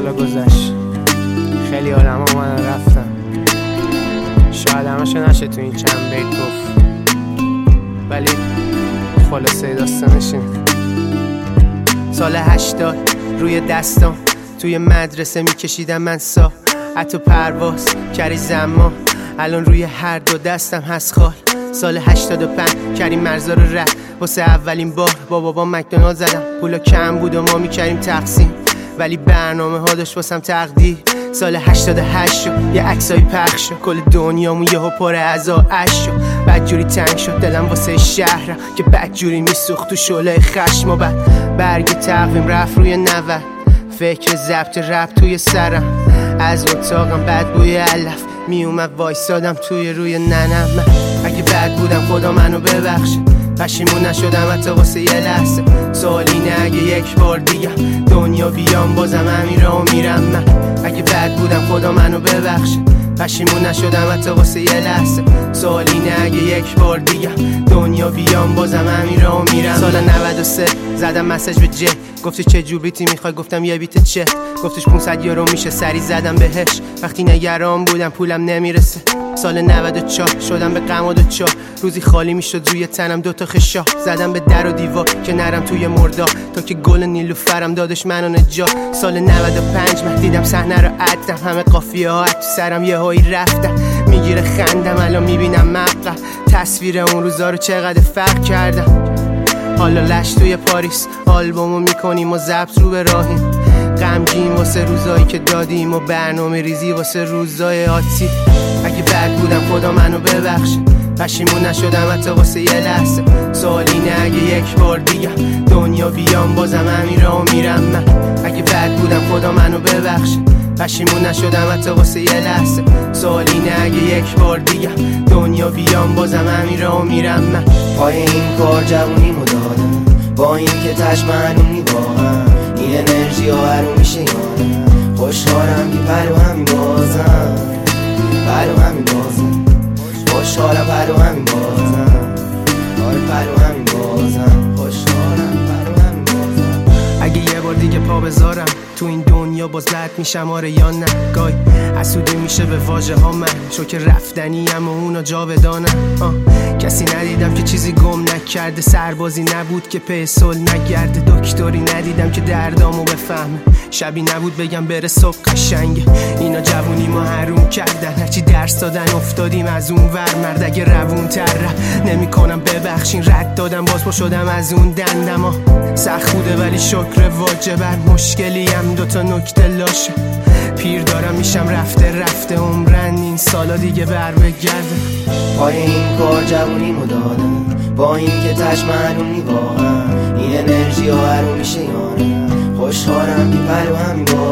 سالا گذشت، خیلی آدم اومدن رفتن، شاید همشو نشه تو این چند بیت گفت، ولی خلاصه داستانش اینه. سال 80 روی دستام توی مدرسه میکشیدم من ساعت و پرواز کری زمان، الان روی هر دو دستم هست خال. سال 85 کریم مرزا رو رد واسه اولین بار با بابا مکدونالد زدم، پولا کم بود و ما میکردیم تقسیم، ولی برنامه ها داشت واسم تقدیر. سال 88 شد یه عکسای پخش شد، کل دنیامون یهو پر از آش شد، بدجوری تنگ شد دلم واسه شهرم که بدجوری میسوخت تو شعله خشم، و بعد برگ تقویم رفت روی 90، فکر ضبط رپ توی سرم، از اتاقم بد بوی علف میومد وایسادم توی روی ننم. من اگه بد بودم خدا منو ببخشه، پشیمون نشدم حتی واسه یه لحظه. سوال اینه اگه یک بار دیگه دنیا بیام بازم همین راهو میرم. من اگه بد بودم خدا منو ببخشه، پشیمون نشدم حتی واسه یه لحظه. سوال اینه اگه یک بار دیگه دنیا بیام بازم همین راهو میرم. سال 93 زدم مسیج به جی، گفتی چه جور بیتی میخوای؟ گفتم یه بیت چه؟ گفتش 500 یورو میشه، سری زدم بهش، وقتی نگران بودم پولم نمیرسه. سال 94 شدم به غم و دوچار، روزی خالی میشد روی تنم دوتا خشا، زدم به در و دیوار که نرم توی مردا، تا که گل نیلوفرم دادش منو نجات. سال 95 من دیدم صحنه رو عدم، همه قافیه ها تو سرم یه هایی رفتم، میگیره خندم الان میبینم مقطع تصویر اون روزا رو چقدر فرق کردم. حالا لش توی پاریس آلبومو میکنیم و ضبط رو به راهیم، غمگین واسه روزایی که دادیم و برنامه ریزی واسه روزای آتی. اگه بد بودم خدا منو ببخشه، پشیمون نشدم حتی واسه یه لحظه. سوال اینه اگه یک بار دیگه دنیا بیام بازم همین راهو میرم. من اگه بد بودم خدا منو ببخشه، پشیمون نشدم حتی واسه یه لحظه. سوال اینه اگه یک بار دیگه دنیا بیام بازم همین راهو میرم. من پای این کار جوونیمو دادم، با این که تشمنونی واقعا این انرژی ها هرو میشه یانم. خوشحالم که پرو همین بازم، پرو همین بازم، خوشحالم پرو همین بازم، آره پرو همین بازم، خوشحالم پرو همین بازم. اگه یه بار دیگه پا بذارم تو این دنیا باز رد میشم آره یا نه؟ گای حسودی میشه به واژه ها من، چو که رفتنیم و اونا جاودانم. کسی ندیدم که چیزی گم نکرده، سربازی نبود که پی صلح نگرده، دکتری ندیدم که دردامو بفهمه، شبی نبود بگم بره صبح قشنگه. اینا جوونی ما حروم کردن، هرچی درس دادن افتادیم از اون ور، مرد اگه روون تر نمی کنم ببخشین، رد دادم باز پا شدم از اون دندما. سخت بوده ولی شکر واجب، بر مشکلی هم دوتا نکته لاشه، پیر دارم میشم رفته رفته عمرن این سالا دیگه بر بگرده. پای این کار جوونیمو دادم، با این که تشمنونی واقعا این انرژی ها هرو میشه یانم. خوشحالم که پرو همین